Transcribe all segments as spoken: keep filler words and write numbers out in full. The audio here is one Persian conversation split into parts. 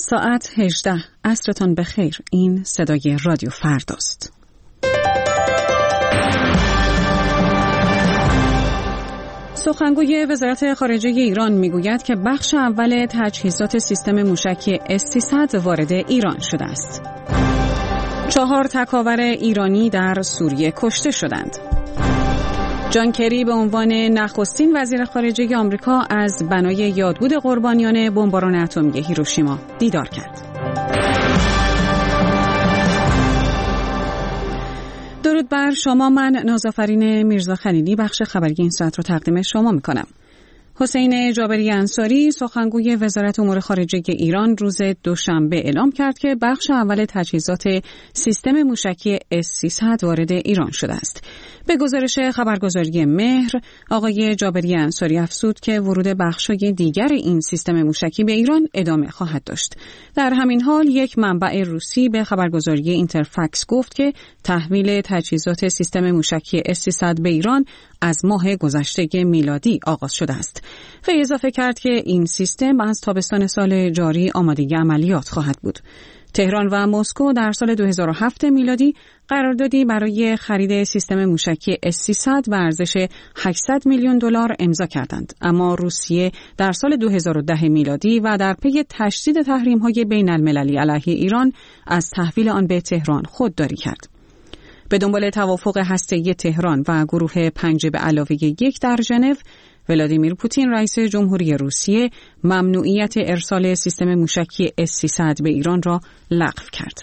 ساعت هجده. عصرتان بخیر. این صدای رادیو فرداست. سخنگوی وزارت خارجه ایران میگوید که بخش اول تجهیزات سیستم موشکی اس سیصد وارد ایران شده است. چهار تکاور ایرانی در سوریه کشته شدند. جان کری به عنوان نخستین وزیر خارجه آمریکا از بنای یادبود قربانیان بمباران اتمی هیروشیما دیدار کرد. درود بر شما. من نازآفرین میرزا خلیلی بخش خبری این ساعت رو تقدیم شما میکنم. حسین جابری انصاری سخنگوی وزارت امور خارجه ایران روز دوشنبه اعلام کرد که بخش اول تجهیزات سیستم موشکی اس سیصد وارد ایران شده است. به گزارش خبرگزاری مهر، آقای جابری انصاری افزود که ورود بخش‌های دیگر این سیستم موشکی به ایران ادامه خواهد داشت. در همین حال یک منبع روسی به خبرگزاری اینترفکس گفت که تحویل تجهیزات سیستم موشکی اس سیصد به ایران از ماه گذشته میلادی آغاز شده است. و اضافه کرد که این سیستم از تابستان سال جاری آماده عملیات خواهد بود. تهران و مسکو در سال دو هزار و هفت میلادی قراردادی برای خرید سیستم موشکی اس سیصد به ارزش هشتصد میلیون دلار امضا کردند، اما روسیه در سال دو هزار و ده میلادی و در پی تشدید تحریم‌های بین‌المللی علیه ایران از تحویل آن به تهران خودداری کرد. به دنبال توافق هسته‌ای تهران و گروه پنج به علاوه یک در ژنو، ولادیمیر پوتین رئیس جمهوری روسیه ممنوعیت ارسال سیستم موشکی اس سیصد به ایران را لغو کرد.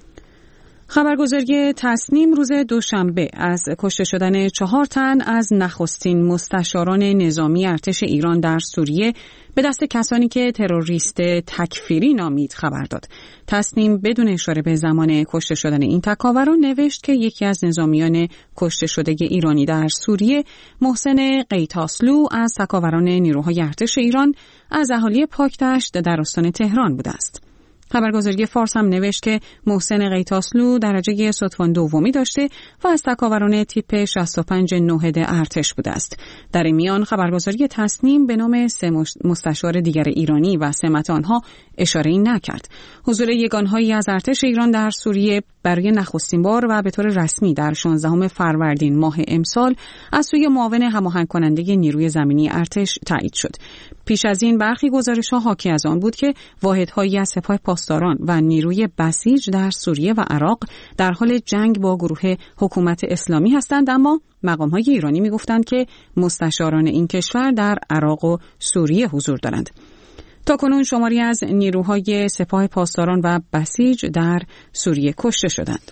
خبرگزاری تصنیم روز دوشنبه از کشته شدن چهار تن از نخستین مستشاران نظامی ارتش ایران در سوریه به دست کسانی که تروریست تکفیری نامید خبر داد. تصنیم بدون اشاره به زمان کشته شدن این تکاوران نوشت که یکی از نظامیان کشته شده ایرانی در سوریه، محسن قیتاسلو، از تکاوران نیروهای ارتش ایران از اهالی پاکدشت در استان تهران بوده است. خبرگزاری فارس هم نوشت که محسن قیتاسلو درجه ستوان دومی داشته و از تکاوران تیپ شصت و پنج نوهد ارتش بوده است. در این میان خبرگزاری تصنیم به نام سه مستشار دیگر ایرانی و سمت آنها اشاره‌ای نکرد. حضور یگانهایی از ارتش ایران در سوریه برای نخستین بار و به طور رسمی در شانزدهم فروردین ماه امسال از سوی معاون هماهنگ کننده نیروی زمینی ارتش تایید شد. پیش از این برخی گزارش‌ها حاکی از آن بود که واحدهایی از سپاه پاسداران و نیروی بسیج در سوریه و عراق در حال جنگ با گروه حکومت اسلامی هستند، اما مقام‌های ایرانی می‌گفتند که مستشاران این کشور در عراق و سوریه حضور دارند. تاکنون شماری از نیروهای سپاه پاسداران و بسیج در سوریه کشته شدند.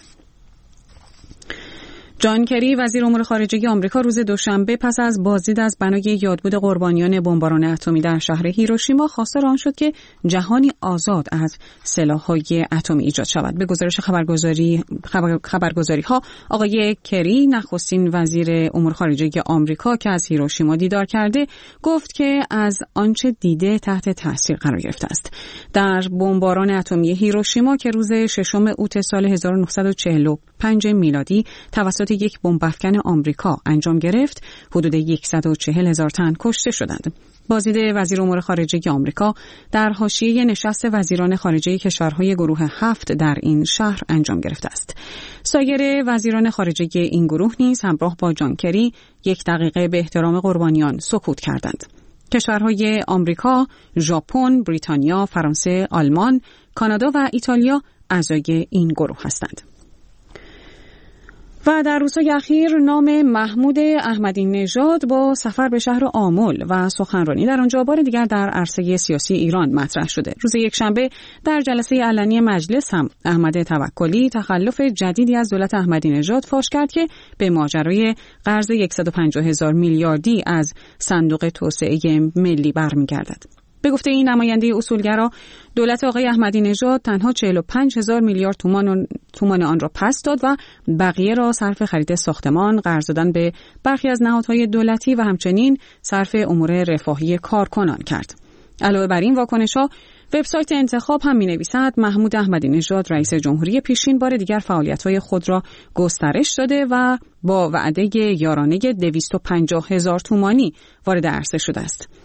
جان کری وزیر امور خارجه آمریکا روز دوشنبه پس از بازدید از بنای یادبود قربانیان بمباران اتمی در شهر هیروشیما خواستار آن شد که جهانی آزاد از سلاح‌های اتمی ایجاد شود. به گزارش خبرگزاری خبر، خبرگزاری ها آقای کری نخستین وزیر امور خارجه آمریکا که از هیروشیما دیدار کرده گفت که از آنچه دیده تحت تاثیر قرار گرفته است. در بمباران اتمی هیروشیما که روز ششم اوت سال هزار و نهصد و چهل و پنج میلادی توسط یک بمب افکن آمریکا انجام گرفت، حدود صد و چهل هزار تن کشته شدند. بازدید وزیر امور خارجه آمریکا در حاشیه نشست وزیران خارجه کشورهای گروه هفت در این شهر انجام گرفته است. سایر وزیران خارجه این گروه نیز همراه با جان کری یک دقیقه به احترام قربانیان سکوت کردند. کشورهای آمریکا، ژاپن، بریتانیا، فرانسه، آلمان، کانادا و ایتالیا اعضای این گروه هستند. و در روزهای اخیر نام محمود احمدی نژاد با سفر به شهر آمل و سخنرانی در آنجا بار دیگر در عرصه سیاسی ایران مطرح شده. روز یکشنبه در جلسه علنی مجلس هم احمد توکلی تخلف جدیدی از دولت احمدی نژاد فاش کرد که به ماجرای قرض صد و پنجاه هزار میلیاردی از صندوق توسعه ملی برمیگردد. به گفته این نماینده اصولگرا، دولت آقای احمدی نژاد تنها چهل و پنج هزار میلیارد تومان تومان آن را پس داد و بقیه را صرف خرید ساختمان، قرض دادن به برخی از نهادهای دولتی و همچنین صرف امور رفاهی کارکنان کرد. علاوه بر این واکنش‌ها، وبسایت انتخاب هم می‌نویسد محمود احمدی نژاد رئیس جمهوری پیشین بار دیگر فعالیت‌های خود را گسترش داده و با وعده یارانه دویست و پنجاه هزار تومانی وارد عرصه شده است.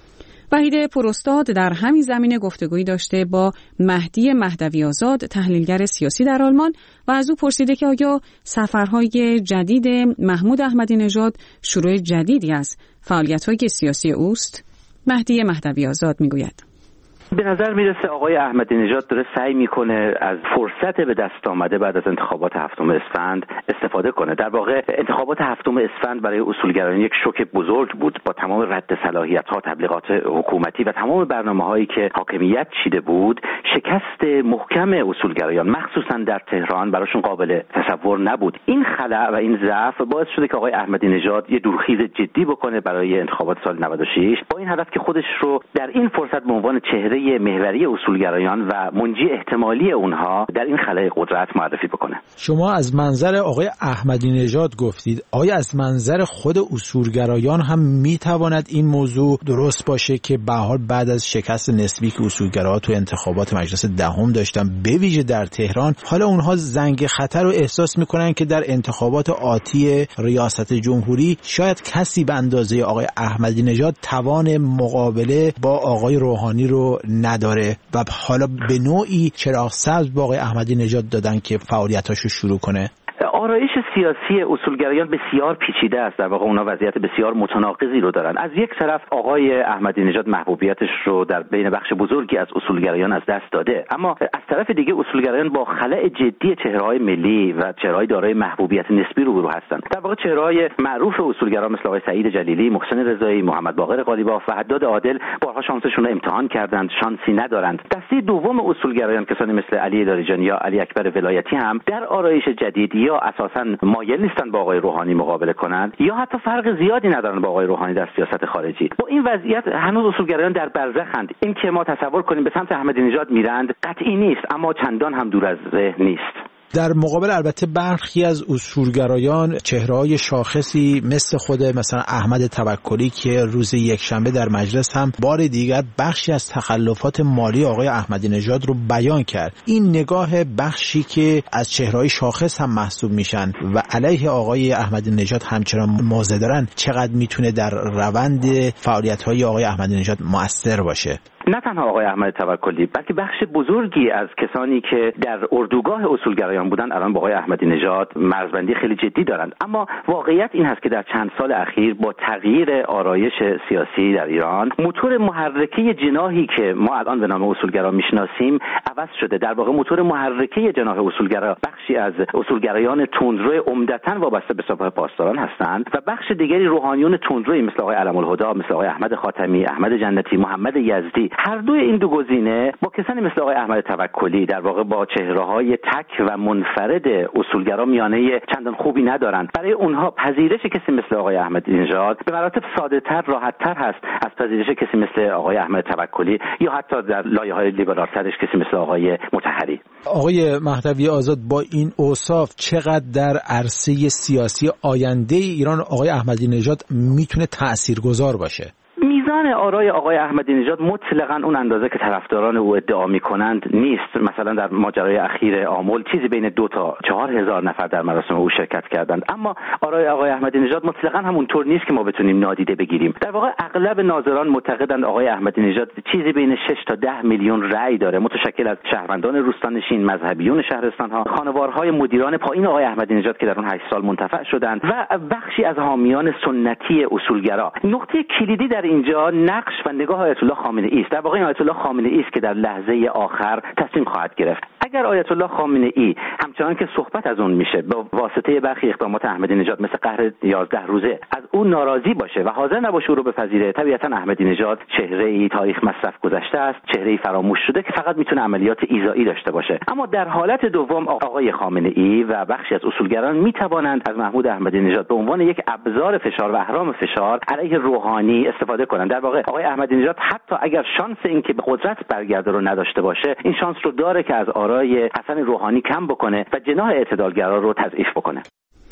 وحید پراستاد در همین زمینه گفتگویی داشته با مهدی مهدوی آزاد، تحلیلگر سیاسی در آلمان، و از او پرسیده که آیا سفرهای جدید محمود احمدی نژاد شروع جدیدی از فعالیت‌های سیاسی اوست؟ مهدی مهدوی آزاد میگوید: به نظر میرسه آقای احمدی نژاد داره سعی میکنه از فرصت به دست آمده بعد از انتخابات هفتم اسفند استفاده کنه. در واقع انتخابات هفتم اسفند برای اصولگرایان یک شوک بزرگ بود. با تمام رد صلاحیت‌ها، تبلیغات حکومتی و تمام برنامه‌هایی که حاکمیت چیده بود، شکست محکم اصولگرایان مخصوصا در تهران براشون قابل تصور نبود. این خلأ و این ضعف باعث شده که آقای احمدی نژاد یه دورخیز جدی بکنه برای انتخابات سال نود و شش، با این هدف که خودش رو در این فرصت به عنوان چهره محوری اصولگرایان و منجی احتمالی اونها در این خلأ قدرت معرفی بکنه. شما از منظر آقای احمدی نژاد گفتید، آیا از منظر خود اصولگرایان هم میتواند این موضوع درست باشه که به هر حال بعد از شکست نسبی که اصولگراها تو انتخابات مجلس دهم داشتن، به ویژه در تهران، حالا اونها زنگ خطر رو احساس میکنن که در انتخابات آتی ریاست جمهوری شاید کسی به اندازه آقای احمدی نژاد توان مقابله با آقای روحانی رو نداره و حالا به نوعی چراغ سبز با آقای احمدی نژاد دادن که فعالیتاشو شروع کنه؟ آرایش سیاسی اصولگرایان بسیار پیچیده است. در واقع اونا وضعیت بسیار متناقضی رو دارن. از یک طرف آقای احمدی نژاد محبوبیتش رو در بین بخش بزرگی از اصولگرایان از دست داده، اما از طرف دیگه اصولگرایان با خلأ جدی چهره‌های ملی و چهره‌های دارای محبوبیت نسبی روبرو هستند. در واقع چهره‌های معروف اصولگرا مثل آقای سعید جلیلی، محسن رضایی، محمد باقر قالیباف و حداد عادل بارها شانسشون رو امتحان کردند، شانسی ندارند. دسته دوم اصولگرایان کسانی مثل علی لاریجانی یا علی اکبر ولایتی هم در آرایش جدید یا اساساً مایل نیستن با آقای روحانی مقابله کنند یا حتی فرق زیادی ندارن با آقای روحانی در سیاست خارجی. با این وضعیت هنوز اصولگرایان در برزخند. این که ما تصور کنیم به سمت احمدی نژاد میرند قطعی نیست، اما چندان هم دور از ذهن نیست. در مقابل البته برخی از اصولگرایان چهره‌های شاخصی مثل خود مثلا احمد توکلی که روز یکشنبه در مجلس هم بار دیگر بخشی از تخلفات مالی آقای احمدی نژاد رو بیان کرد. این نگاه بخشی که از چهره‌های شاخص هم محسوب میشن و علیه آقای احمدی نژاد همچنان موضع دارن، چقدر میتونه در روند فعالیت‌های آقای احمدی نژاد مؤثر باشه؟ نه تنها آقای احمد توکلی بلکه بخش بزرگی از کسانی که در اردوگاه اصولگرایان بودند الان با آقای احمدی نژاد مرزبندی خیلی جدی دارند. اما واقعیت این هست که در چند سال اخیر با تغییر آرایش سیاسی در ایران، موتور محرکه جناحی که ما الان به نام اصولگرا میشناسیم عوض شده. در واقع موتور محرکه جناح اصولگرا بخشی از اصولگرایان تندرو عمدتاً وابسته به سپاه پاسداران هستند و بخش دیگری روحانیون تندروی مثل آقای علم‌الهدی، مثل آقای احمد خاتمی، احمد جنتی، محمد یزدی. هر دوی این دو گزینه با کسانی مثل آقای احمد توکلی در واقع با چهره‌های تک و منفرد اصولگرا میانه چندان خوبی ندارند. برای اونها پذیرش کسی مثل آقای احمدی نژاد به مراتب ساده‌تر، راحت‌تر هست از پذیرش کسی مثل آقای احمد توکلی یا حتی در لایه‌های لیبرال‌ترش کسی مثل آقای مطهری. آقای مهدوی آزاد، با این اوصاف چقدر در عرصه سیاسی آینده ایران آقای احمدی نژاد میتونه تاثیرگذار باشه؟ میزان آرای آقای احمدی نژاد مطلقاً اون اندازه که طرفداران او ادعا میکنند نیست. مثلا در ماجرای اخیر آمل چیزی بین دو تا چهار هزار نفر در مراسم او شرکت کردند، اما آرای آقای احمدی نژاد مطلقاً همونطور نیست که ما بتونیم نادیده بگیریم. در واقع اغلب ناظران معتقدند آقای احمدی نژاد چیزی بین شش تا ده میلیون رأی داره، متشکل از شهروندان روستانشین، مذهبیون شهرستان‌ها، خانوارهای مدیران پایین آقای احمدی نژاد که در اون هشت سال منتفع شدند و بخشی از حامیان سنتی اصولگرا. نقطه کلیدی در اینجا نقش و نگاه آیت الله خامنه ای است. در واقع آیت الله خامنه ای است که در لحظه آخر تصمیم خواهد گرفت. اگر آیت الله خامنه ای همچنان که صحبت از اون میشه با واسطه برخی اقدامات احمدی نژاد مثل قهر یازده روزه از اون ناراضی باشه و حاضر نباشه او رو بپذیره، طبیعتا احمدی نژاد چهره‌ای تاریخ مصرف گذشته است، چهره‌ای فراموش شده که فقط میتونه عملیات ایذایی داشته باشه. اما در حالت دوم آقای خامنه ای و بخشی از اصولگران میتوانند از محمود احمدی نژاد به عنوان یک ابزار فشار و اهرام فشار علیه روحانی استفاده کنند. در واقع آقای احمدی نژاد حتی اگر شانس این که به قدرت برگرده رو نداشته باشه، این شانس رو داره که از آرای حسن روحانی کم بکنه و جناح اعتدالگرا رو تضعیف بکنه.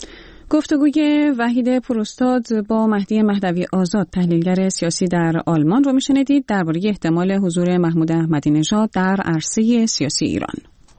گفتگوی وحید پراستاد با مهدی مهدوی آزاد، تحلیلگر سیاسی در آلمان رو میشنیدید درباره احتمال حضور محمود احمدی نژاد در عرصه سیاسی ایران.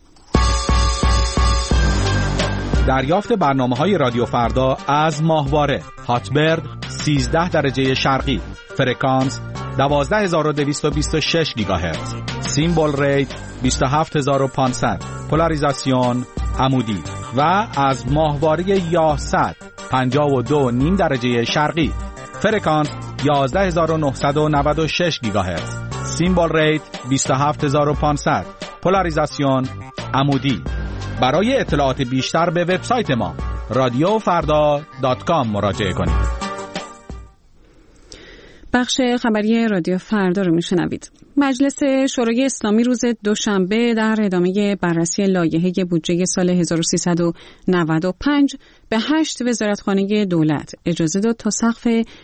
دریافت برنامه‌های رادیو فردا از ماهواره هاتبرد سیزده درجه شرقی، فرکانس دوازده هزار و دویست و بیست و شش گیگاهرتز، سیمبل ریت بیست و هفت هزار و پانصد، پولاریزاسیون عمودی و از ماهواره یاهصد پنجاه و دو و نیم درجه شرقی، فرکانس یازده هزار و نهصد و نود و شش گیگاهرتز، سیمبل ریت بیست و هفت هزار و پانصد، پولاریزاسیون عمودی. برای اطلاعات بیشتر به وبسایت ما رادیو فردا دات کام مراجعه کنید. بخش خبری رادیو فردا رو میشنوید. مجلس شورای اسلامی روز دوشنبه در ادامه بررسی لایحه بودجه سال هزار و سیصد و نود و پنج به هشت وزارتخانه دولت اجازه داد تا سقف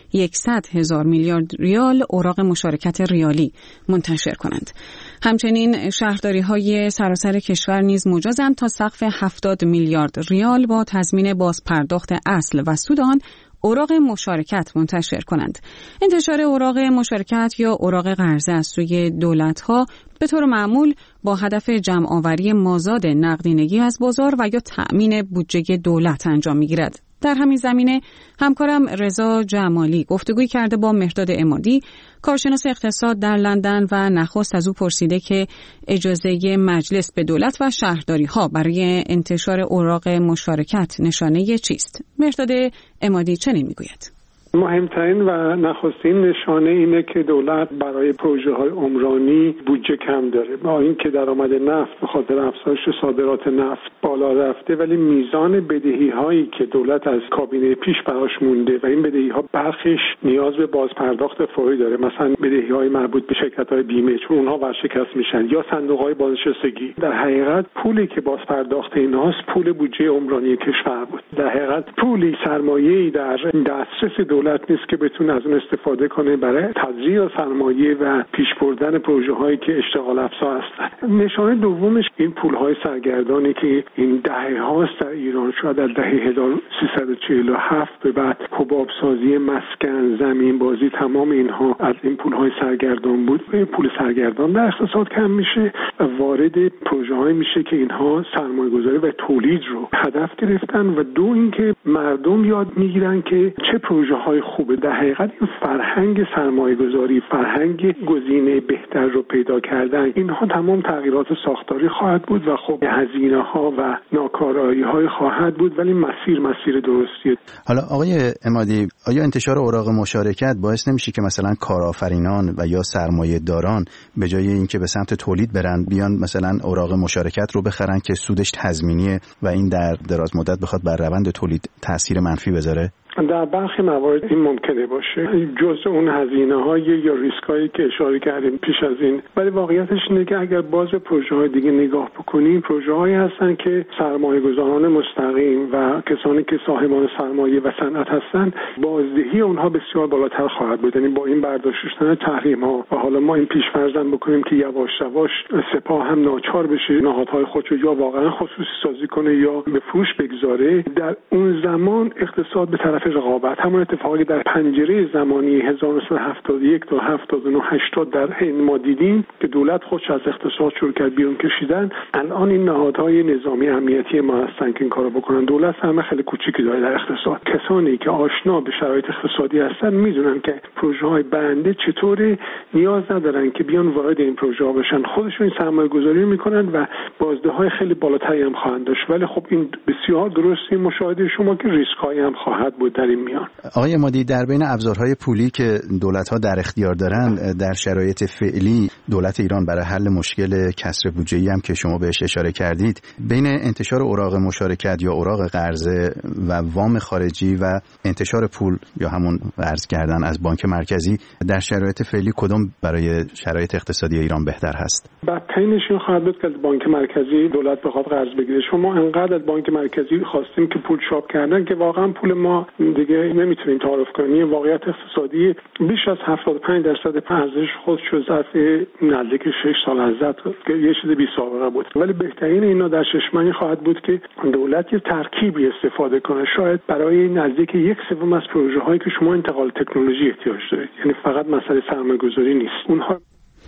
صد هزار میلیارد ریال اوراق مشارکت ریالی منتشر کنند. همچنین شهرداری‌های سراسر کشور نیز مجازند تا سقف هفتاد میلیارد ریال با تضمین بازپرداخت اصل و سود آن اوراق مشارکت منتشر کنند. انتشار اوراق مشارکت یا اوراق قرضه از سوی دولت‌ها به طور معمول با هدف جمع‌آوری مازاد نقدینگی از بازار و یا تأمین بودجه دولت انجام می‌گیرد. در همین زمینه همکارم رضا جمالی گفتگوی کرده با مهرداد عمادی، کارشناس اقتصاد در لندن و نخست از او پرسیده که اجازه مجلس به دولت و شهرداری‌ها برای انتشار اوراق مشارکت نشانه چیست؟ مهرداد عمادی چنین میگوید. مهمترین و نخستین نشانه اینه که دولت برای پروژه های عمرانی بودجه کم داره. با اینکه درآمد نفت به خاطر افزایش صادرات نفت بالا رفته، ولی میزان بدهی هایی که دولت از کابینه پیش براش مونده و این بدهی ها برخیش نیاز به بازپرداخت فوری داره، مثلا بدهی های مربوط به شرکت های بیمه چون اونها ورشکست میشن یا صندوق های بازنشستگی. در حقیقت پولی که بازپرداخت اینهاست پول بودجه عمرانی کشور بود. در حقیقت پولی سرمایه‌ای در دسترس دولت نیست که بتونه از اون استفاده کنه برای تزریع سرمایه و پیش بردن پروژه هایی که اشتغال افزا هستن. نشانه دومش این پول های سرگردانی که این دهه هاست در ایران، شاید در دهه هزار و سیصد و چهل و هفت به بعد حباب سازی مسکن، زمین بازی، تمام اینها از این پول های سرگردان بود. این پول سرگردان در اقتصاد کم میشه و وارد پروژه های میشه که اینها سرمایه گذاری و تولید رو هدف گرفتن و دو اینکه مردم یاد میگیرن که چه پروژه های خوبه. در حقیقت این فرهنگ سرمایه گذاری، فرهنگ گزینه بهتر رو پیدا کردن، اینها تمام تغییرات ساختاری خواهد بود و خب هزینه ها و ناکارایی های خواهد بود، ولی مسیر مسیر درستیه. حالا آقای عمادی، آیا انتشار اوراق مشارکت باعث نمیشه که مثلا کارآفرینان و یا سرمایه داران به جای اینکه به سمت تولید برن بیان مثلا اوراق مشارکت رو بخرن که سودش تضمینیه و این در دراز مدت بخواد بر روند تولید تاثیر منفی بذاره؟ در برخی موارد این ممکنه باشه، جزء اون هزینه‌های یا ریسکایی که اشاره کردیم پیش از این. ولی واقعیتش اینه که اگر باز پروژه‌های دیگه نگاه بکنیم، پروژه‌هایی هستن که سرمایه‌گذاران مستقیم و کسانی که صاحبان سرمایه و صنعت هستن، بازدهی اونها بسیار بالاتر خواهد بود. یعنی با این برداشتن تحریم‌ها و حالا ما این پیش‌فرض بکنیم که یواش یواش سپاه هم ناچار بشه نهادهای خودش یا واقعا خصوصی سازی کنه یا به فروش بگذاره، در اون زمان اقتصاد به طرف رقابت، همون اتفاقی در پنجره زمانی هزار و نهصد و هفتاد و یک تا هفتاد و نه هشتاد در حین ما دیدیم که دولت خودش از اقتصاد شروع کرد بیرون کشیدن. الان این نهادهای نظامی امنیتی ما هستن که این کارو بکنن. دولت هم خیلی کوچیکی داره در اقتصاد. کسانی که آشنا به شرایط اقتصادی هستن میدونن که پروژه‌های بنده چطوره، نیاز ندارن که بیان وارد این پروژه‌ها بشن، خودشون سرمایه‌گذاری میکنن و بازدهی‌های خیلی بالاتری هم خواهند داشت. ولی خب این بسیار درسته مشاهده شما که ریسک‌هایی هم خواهد بود در این میان. آقای عمادی، در بین ابزارهای پولی که دولت‌ها در اختیار دارن در شرایط فعلی دولت ایران برای حل مشکل کسر بودجه‌ای هم که شما بهش اشاره کردید، بین انتشار اوراق مشارکت یا اوراق قرضه و وام خارجی و انتشار پول یا همون قرض کردن از بانک مرکزی در شرایط فعلی کدوم برای شرایط اقتصادی ایران بهتر هست؟ بدترینش این خواهد بود که از بانک مرکزی دولت بخواد قرض بگیره. شما انقدر از بانک مرکزی خواستیم که پول چاپ کردن که واقعا پول ما دیگه نمیتونیم تعارف کنیم. واقعیت اقتصادی بیش از هفتاد و پنج درصد ارزش خودش رو ظرف نزدیک شش سال از زد که یه چیز بی سابقه بود. ولی بهترین اینا در چشمانی خواهد بود که دولت یه ترکیبی استفاده کنه، شاید برای نزدیک یک سوم از پروژه هایی که شما انتقال تکنولوژی احتیاج دارید، یعنی فقط مسئله سرمایه‌گذاری نیست. اونها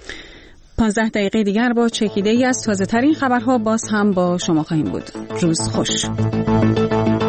پانزده دقیقه دیگر با چکیده ای از تازه ترین خبرها باز هم با شما خواهیم بود. روز خوش.